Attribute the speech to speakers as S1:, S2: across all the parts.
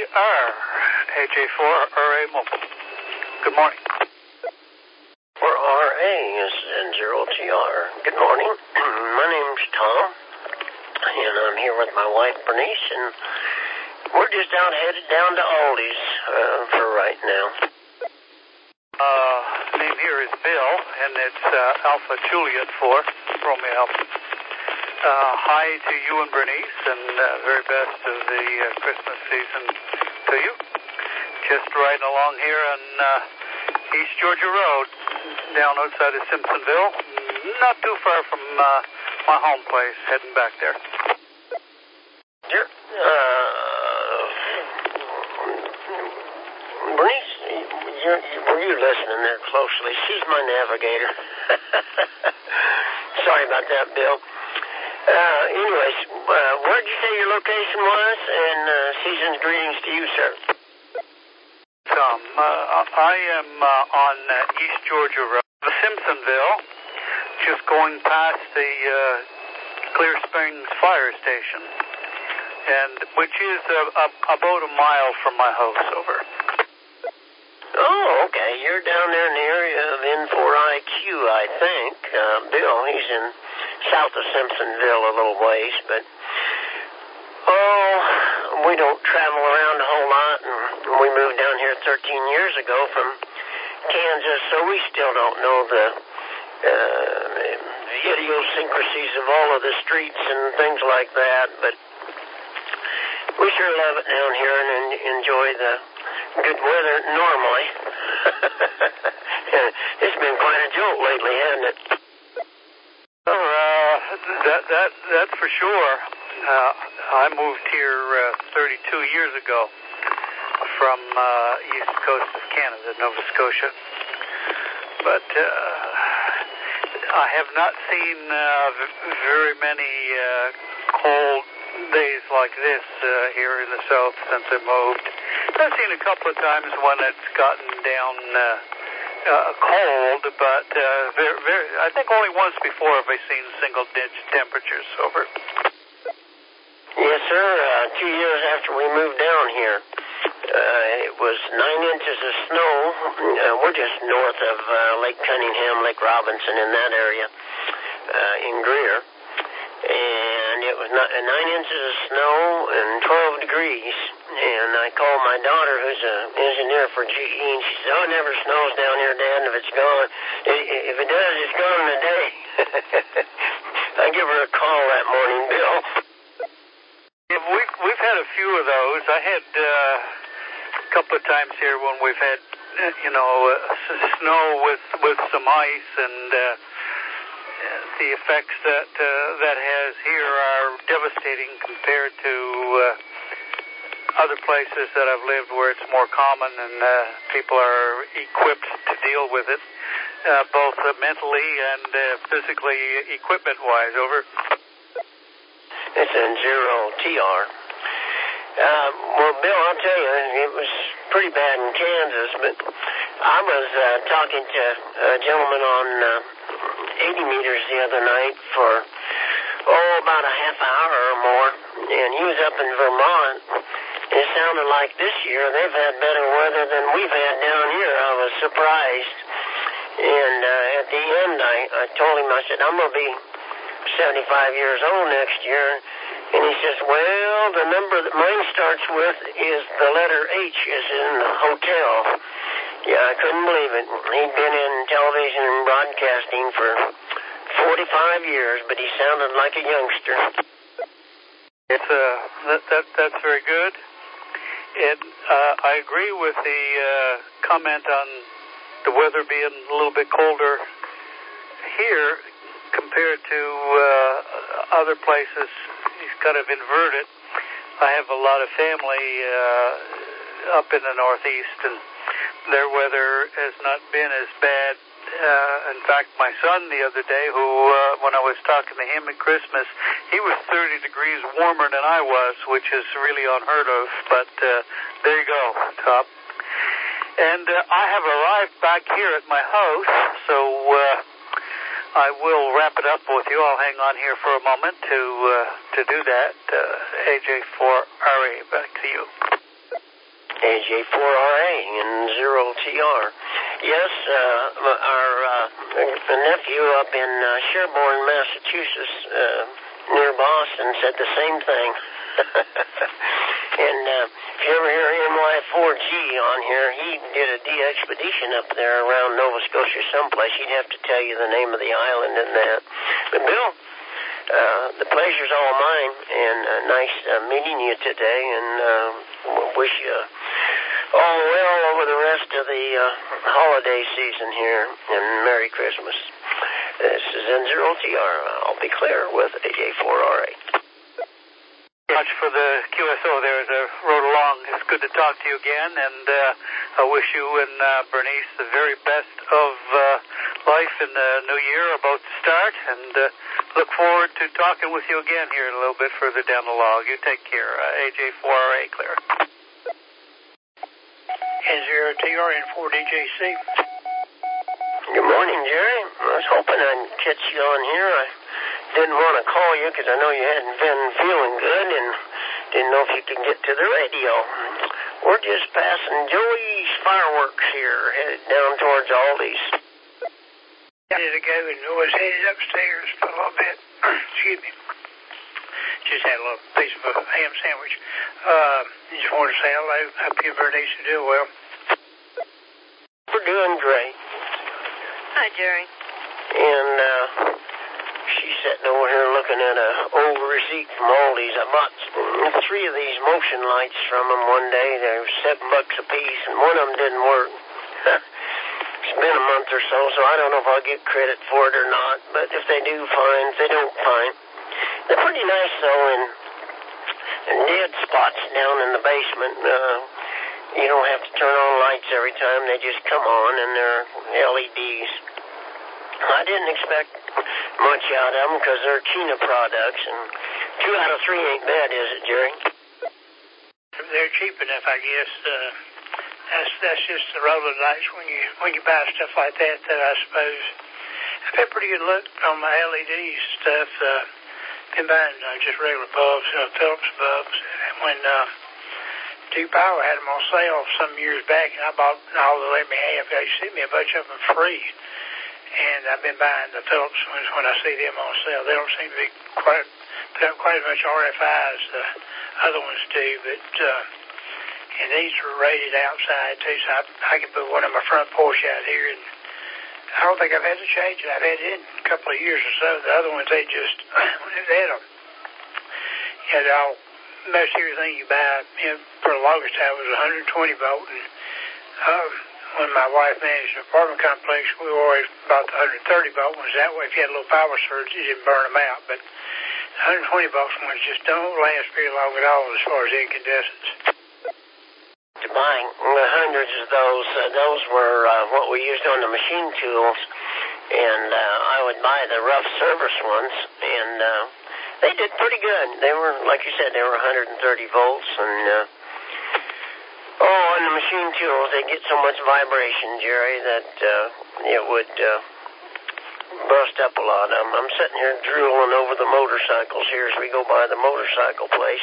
S1: are AJ4RA Mobile. Good morning.
S2: For RA is N0TR. Good morning. My name's Tom, and I'm here with my wife Bernice, and we're just out headed down to Aldi's for right now.
S1: Name here is Bill, and it's Alpha Juliet 4, Romeo Alpha. Hi to you and Bernice, and very best of the Christmas season to you. Just riding along here on East Georgia Road, down outside of Simpsonville, not too far from my home place, heading back there.
S2: Sure. Bernice, were you listening there closely? She's my navigator. Sorry about that, Bill. Anyways, where'd you say your location was? And season's greetings to you, sir.
S1: Tom, I am on East Georgia Road, Simpsonville, just going past the Clear Springs Fire Station, and which is about a mile from my house over.
S2: Oh, okay. You're down there in the area of N4IQ, I think. Bill, he's in south of Simpsonville a little ways, but we don't travel around a whole lot, and we moved down here 13 years ago from Kansas, so we still don't know the idiosyncrasies of all of the streets and things like that, but we sure love it down here and enjoy the good weather normally. It's been quite a jolt lately, hasn't it?
S1: That's for sure. I moved here 32 years ago from east coast of Canada, Nova Scotia. But I have not seen very many cold days like this here in the south since I moved. I've seen a couple of times when it's gotten down cold, but I think only once before have I seen single-digit temperatures over.
S2: Yes, sir. 2 years after we moved down here, it was 9 inches of snow. We're just north of Lake Cunningham, Lake Robinson, in that area, in Greer. And it was 9 inches of snow and 12 degrees. And I called my daughter, who's an engineer for GE, and she said, "Oh, it never snows down here, Dad, and if it's gone, if it does, it's gone in a day." I give her a call that morning, Bill.
S1: Yeah, we've had a few of those. I had a couple of times here when we've had, snow with some ice, and the effects that has here are devastating compared to other places that I've lived where it's more common and people are equipped to deal with it, both mentally and physically, equipment-wise. Over.
S2: It's N0TR. Well, Bill, I'll tell you, it was pretty bad in Kansas, but I was talking to a gentleman on 80 meters the other night for, about a half hour or more, and he was up in Vermont. It sounded like this year they've had better weather than we've had down here. I was surprised. And at the end, I told him, I said, "I'm going to be 75 years old next year." And he says, "Well, the number that mine starts with is the letter H, as in hotel." Yeah, I couldn't believe it. He'd been in television and broadcasting for 45 years, but he sounded like a youngster.
S1: That's very good. And I agree with the comment on the weather being a little bit colder here compared to other places. It's kind of inverted. I have a lot of family up in the Northeast, and their weather has not been as bad. In fact, my son the other day, who when I was talking to him at Christmas, he was 30 degrees warmer than I was, which is really unheard of. But there you go, Top. And I have arrived back here at my house, so I will wrap it up with you. I'll hang on here for a moment to do that. AJ4RA, back to you.
S2: AJ4RA and 0TR. Yes, our nephew up in Sherborne, Massachusetts, near Boston, said the same thing. And if you ever hear NY4G on here, he did a de-expedition up there around Nova Scotia someplace. He'd have to tell you the name of the island and that. But Bill, the pleasure's all mine, and nice meeting you today, and wish you all well over the rest of the holiday season here, and Merry Christmas. This is N0TR. I'll be clear with AJ4RA.
S1: Much for the QSO there as I rode along. It's good to talk to you again, and I wish you and Bernice the very best of life in the new year about to start, and look forward to talking with you again here a little bit further down the log. You take care. AJ4RA, clear.
S3: N0TR and 4DJC.
S2: Good morning, Jerry. I was hoping I'd catch you on here. I didn't want to call you because I know you hadn't been feeling good and didn't know if you could get to the radio. We're just passing Joey's fireworks here, headed down towards Aldi's.
S3: A minute ago and was headed upstairs for a little bit. Excuse me. Just had a little piece of a ham sandwich. Just wanted to say hello. Hope you and Bernice are doing well.
S2: We're doing great.
S4: Hi, Jerry.
S2: And she's sitting over here looking at an old receipt from Aldi's. I bought 3 of these motion lights from them one day. They were $7 a piece, and one of them didn't work. It's been a month or so, so I don't know if I'll get credit for it or not. But if they do, fine. If they don't, fine. They're pretty nice, though, in dead spots down in the basement. You don't have to turn on lights every time. They just come on, and they're LEDs. I didn't expect much out of them because they're China products, and 2 out of 3 ain't bad, is it, Jerry?
S3: They're cheap enough, I guess. That's just the roll of the dice when you buy stuff like that, I suppose. I've had pretty good luck on my LED stuff. Been buying just regular bulbs, Philips bulbs. When Duke Power had them on sale some years back, and I bought all they let me have. They sent me a bunch of them free. And I've been buying the Philips ones when I see them on sale. They don't seem to be quite as much RFI as the other ones do, but and these are rated outside too, so I can put one on my front porch out here, and I don't think I've had to change it. I've had it in a couple of years or so. The other ones, they just they had all most everything you buy, for the longest time was 120 volt, and when my wife managed an apartment complex, we always bought the 130 volt ones. That way, if you had a little power surge, you didn't burn them out. But the 120 volt ones just don't last very long at all as far as incandescents.
S2: Buying hundreds of those were what we used on the machine tools, and I would buy the rough service ones, and they did pretty good. They were, like you said, they were 130 volts, and on the machine tools, they get so much vibration, Jerry, that it would bust up a lot of them. I'm sitting here drooling over the motorcycles here as we go by the motorcycle place.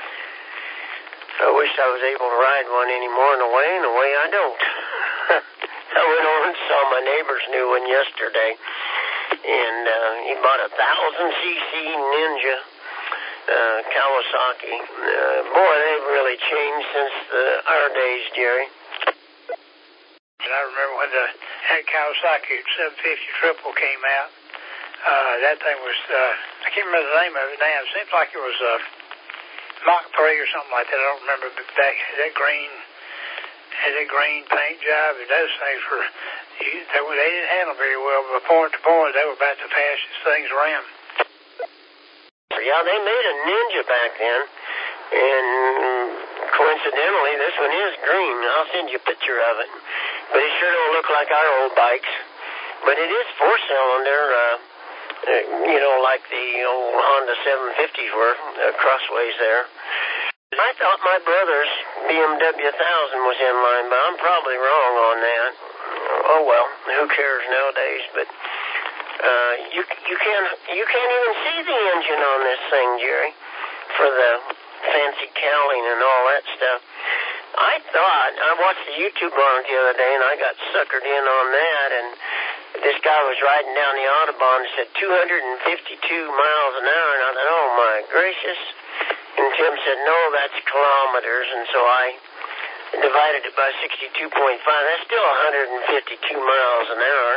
S2: I wish I was able to ride one anymore in a way I don't. I went over and saw my neighbor's new one yesterday, and he bought a 1,000cc Ninja Kawasaki. Boy, they've really changed since our days, Jerry.
S3: And I remember when that Kawasaki 750 triple came out. That thing was, I can't remember the name of it now. It seems like it was Mach 3 or something like that. I don't remember, but back had that green paint job, and those things were, they didn't handle very well, but point to point, they were about the fastest things around.
S2: Yeah, they made a Ninja back then, and coincidentally, this one is green. I'll send you a picture of it, but it sure don't look like our old bikes. But it is 4-cylinder, like the old Honda 750s were, crossways there. I thought my brother's BMW 1000 was in line, but I'm probably wrong on that. Oh well, who cares nowadays? But you can't even see the engine on this thing, Jerry, for the fancy cowling and all that stuff. I watched the YouTube on it the other day, and I got suckered in on that, and this guy was riding down the Autobahn and said 252 miles an hour, and I thought, oh my gracious. And Tim said, no, that's kilometers, and so I divided it by 62.5. That's still 152 miles an hour.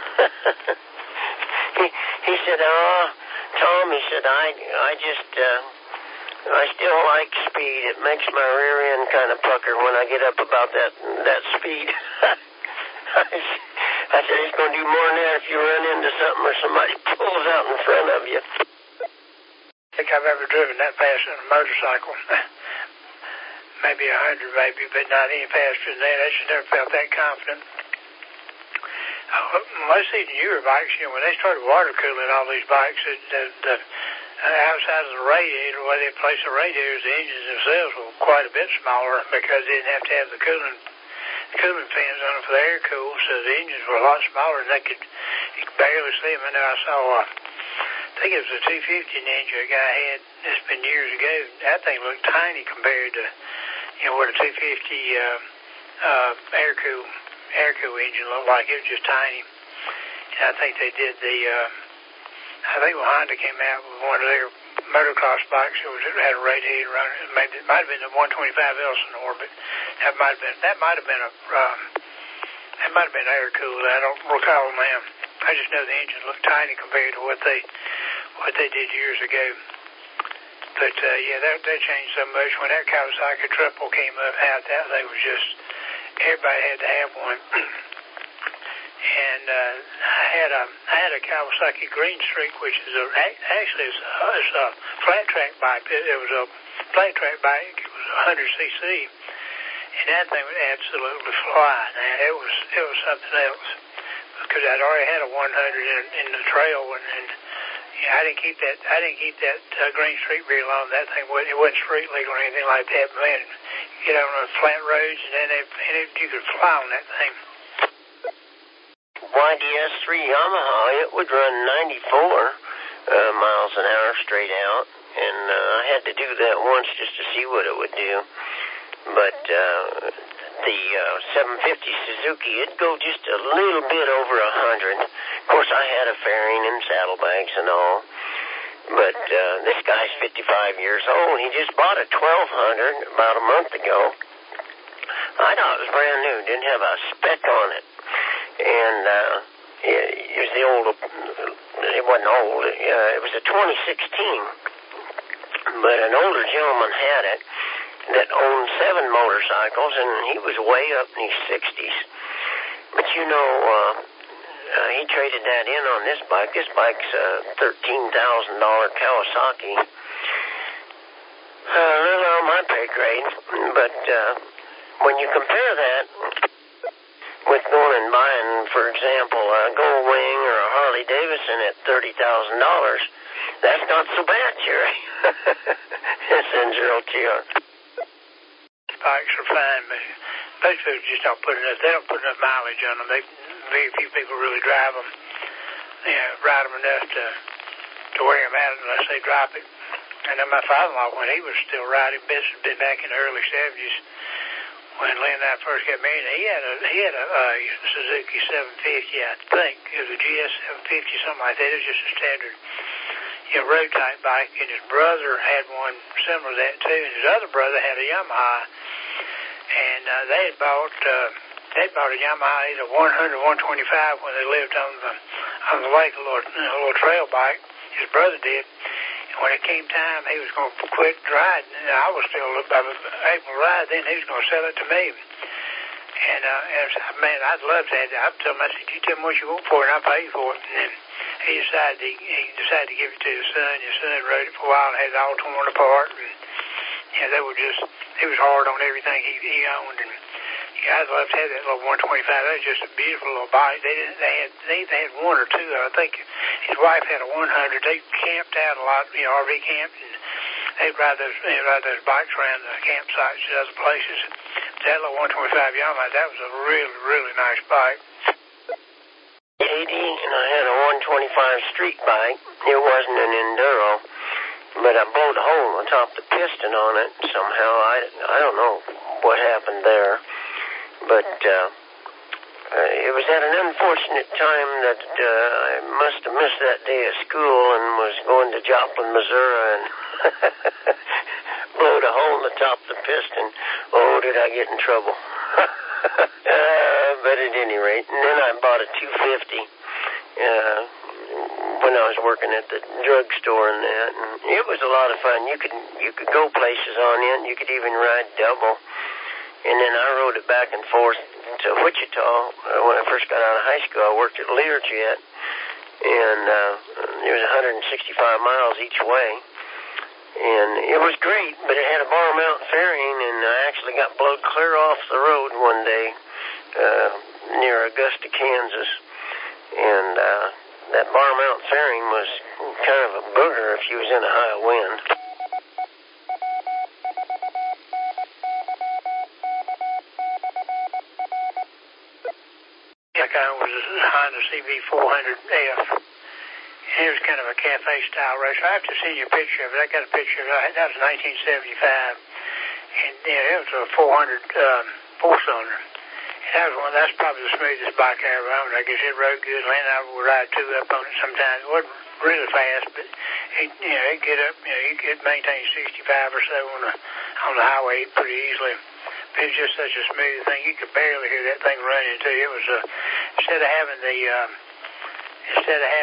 S2: he said, oh, Tom, he said, I still like speed. It makes my rear end kind of pucker when I get up about that speed. I said, it's going to do more than that if you run into something or somebody pulls out in front of you.
S3: I think I've ever driven that fast on a motorcycle. Maybe 100, maybe, but not any faster than that. I just never felt that confident. Most of these newer bikes, when they started water cooling all these bikes, the outside of the radiator, where they place the radiators, the engines themselves were quite a bit smaller because they didn't have to have the cooling fans on them for the air cool, so the engines were a lot smaller, and you could barely see them. I know I saw, I think it was a 250 Ninja a guy had. It's been years ago. That thing looked tiny compared to, what a 250 air cool engine looked like. It was just tiny. And I think they did I think when Honda came out with one of their motocross bikes, it had a radiator on it. It might have been the 125 Elsinore, but that might have been air cooled. I don't recall now. I just know the engine looked tiny compared to what they did years ago. But that changed so much. When that Kawasaki Triple came out, that thing was just, everybody had to have one. And I had a Kawasaki Green Streak, which is actually a flat track bike. It was a flat track bike. It was 100cc, and that thing would absolutely fly. Man, it was something else, because I'd already had a 100 in the trail, and I didn't keep that Green Streak very long. That thing it wasn't street legal or anything like that. But man, you get on the flat roads, and you could fly on that thing.
S2: YDS3 Yamaha, it would run 94 miles an hour straight out, and I had to do that once just to see what it would do. But the 750 Suzuki, it'd go just a little bit over 100. Of course, I had a fairing and saddlebags and all. But this guy's 55 years old. He just bought a 1200 about a month ago. I thought it was brand new, didn't have a speck on it. And it was it wasn't old, it was a 2016. But an older gentleman had it that owned 7 motorcycles, and he was way up in his 60s. But he traded that in on this bike. This bike's a $13,000 Kawasaki. A little on my pay grade, but when you compare that with going and buying, for example, a Goldwing or a Harley Davidson at $30,000, that's not so bad, Jerry. It's N0TR.
S3: Bikes are fine, but most people just don't put enough mileage on them. Very few people really drive them, ride them enough to wear them out unless they drop it. And then my father-in-law, when he was still riding, been back in the early 70s, when Lynn and I first got married, he had a Suzuki 750, I think. It was a GS 750, something like that. It was just a standard, road type bike. And his brother had one similar to that too. And his other brother had a Yamaha, and they had bought a Yamaha either 100 or 125 when they lived on the lake, a little trail bike. His brother did. When it came time, he was going to quit riding. I was still able to ride then. He was going to sell it to me. And man, I'd love to have it. I told him, I said, you tell me what you want for it, and I'll pay you for it. And then he decided to give it to his son. His son rode it for a while and had it all torn apart. And it was hard on everything he owned. And I'd love to have that little 125. That was just a beautiful little bike. They had one or two. I think his wife had a 100. They camped out a lot, RV camped, and they'd ride those bikes around the campsites and other places. That little 125 Yamaha, that was a really, really nice bike.
S2: 80, and I had a 125 street bike. It wasn't an enduro, but I blowed a hole on top of the piston on it somehow. I don't know what happened there. But it was at an unfortunate time that I must have missed that day at school and was going to Joplin, Missouri, and blowed a hole in the top of the piston. Oh, did I get in trouble. But at any rate, and then I bought a 250 when I was working at the drugstore and that. And it was a lot of fun. You could go places on it, and you could even ride double. And then I rode it back and forth to Wichita. When I first got out of high school, I worked at Learjet, and it was 165 miles each way. And it was great, but it had a bar mount fairing, and I actually got blowed clear off the road one day near Augusta, Kansas. And that bar mount fairing was kind of a booger if you was in a high wind.
S3: It was a Honda CB400F. And it was kind of a cafe-style race. I have to send you a picture of it. I got a picture of it. That was 1975. And it was a 400 four-cylinder. And that's probably the smoothest bike I ever owned. I guess it rode good. Len and I would ride two up on it sometimes. It wasn't really fast, but it get up. You could maintain 65 or so on the highway pretty easily. It was just such a smooth thing. You could barely hear that thing running too. It was instead of having the instead of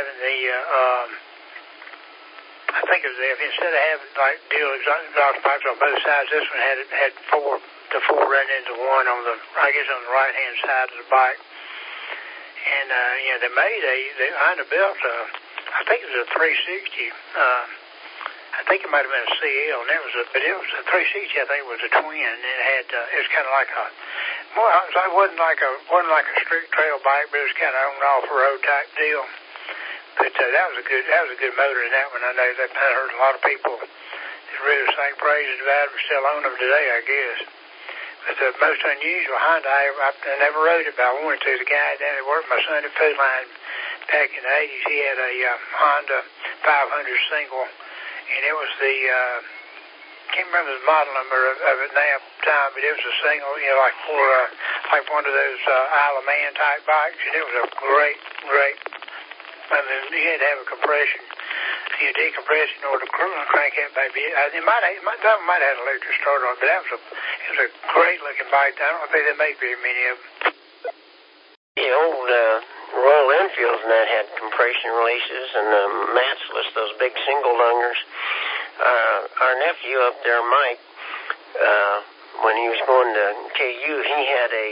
S3: having like dual exhaust pipes on both sides, this one had four running into one on the right hand side of the bike. And they Honda built I think it was a 360. I think it might have been a CL, and but it was a 360. I think it was a twin, and it was kind of like it wasn't like a street trail bike, but it was kind of an off-road type deal. But that was a good motor in that one. I know that I heard a lot of people that really sang praises about it, still own them today, I guess. But the most unusual Honda I never rode it, but I wanted to. The guy down there worked my son at Food Line back in the 80s. He had a Honda 500 single. And it was can't remember the model number of it now at the time, but it was a single, like one of those Isle of Man type bikes, and it was a great, I mean, you had to have a compression, decompress in order to crank that baby. It might have had an electric starter on it, but it was a great looking bike. I don't think they make very many of them.
S2: The old Royal Enfields and that had compression releases, and the matchless, those big single lungers. Our nephew up there, Mike, when he was going to KU, he had a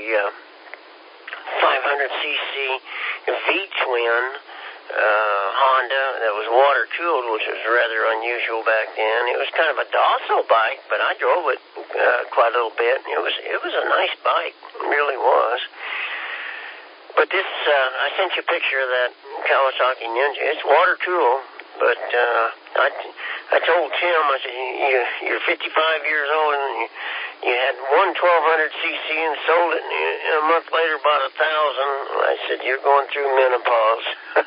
S2: 500cc V-twin Honda that was water cooled, which was rather unusual back then. It was kind of a docile bike, but I drove it quite a little bit. It was a nice bike, it really was. But this, I sent you a picture of that Kawasaki Ninja. It's water cooled, but I told Tim, I said, you're 55 years old and you had one 1200cc and sold it, and a month later bought 1,000. I said, you're going through menopause.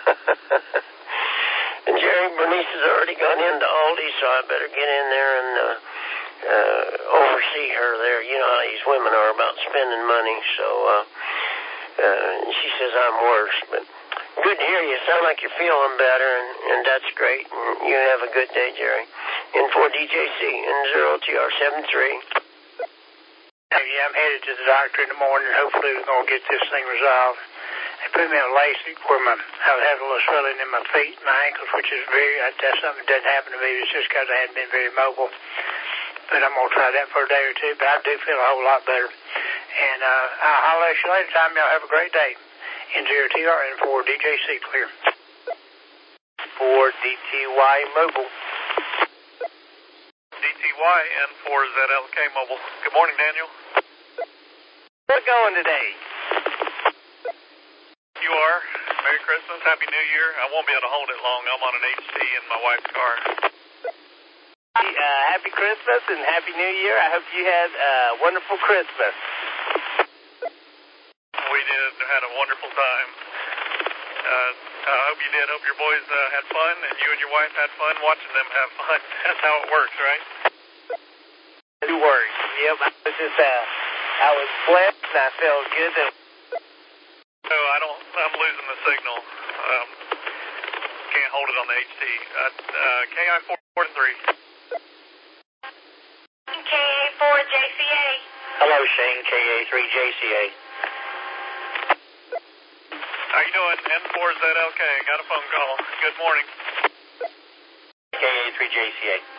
S2: And Jerry Bernice has already gone into Aldi, so I better get in there and oversee her there. You know how these women are about spending money, so she says I'm worse, but good to hear you. Sound like you're feeling better, and that's great. And you have a good day, Jerry. N4DJC, N0TR73.
S3: Yeah, I'm headed to the doctor in the morning. Hopefully we're going to get this thing resolved. They put me on LASIK where I was having a little swelling in my feet, my ankles, which is that's something that doesn't happen to me. It's just because I hadn't been very mobile. But I'm going to try that for a day or two, but I do feel a whole lot better. And I'll let you later. Time, y'all have a great day. N0TR and 4DJC clear.
S5: 4DTY Mobile.
S6: DTY and 4ZLK Mobile. Good morning, Daniel.
S5: We're going today.
S6: You are. Merry Christmas. Happy New Year. I won't be able to hold it long. I'm on an HT in my wife's car.
S5: Happy Christmas and Happy New Year. I hope you had a wonderful Christmas.
S6: We did. Had a wonderful time. I hope you did. Hope your boys had fun, and you and your wife had fun watching them have fun. That's how it works, right?
S5: It works. Yep. I was just I was blessed and I felt good.
S6: So I'm losing the signal. Can't hold it on the HT. KI-4-3.
S2: KA4JCA. Hello, Shane, KA3JCA.
S6: How you doing? N4ZLK. Got a phone call. Good morning.
S2: KA3JCA.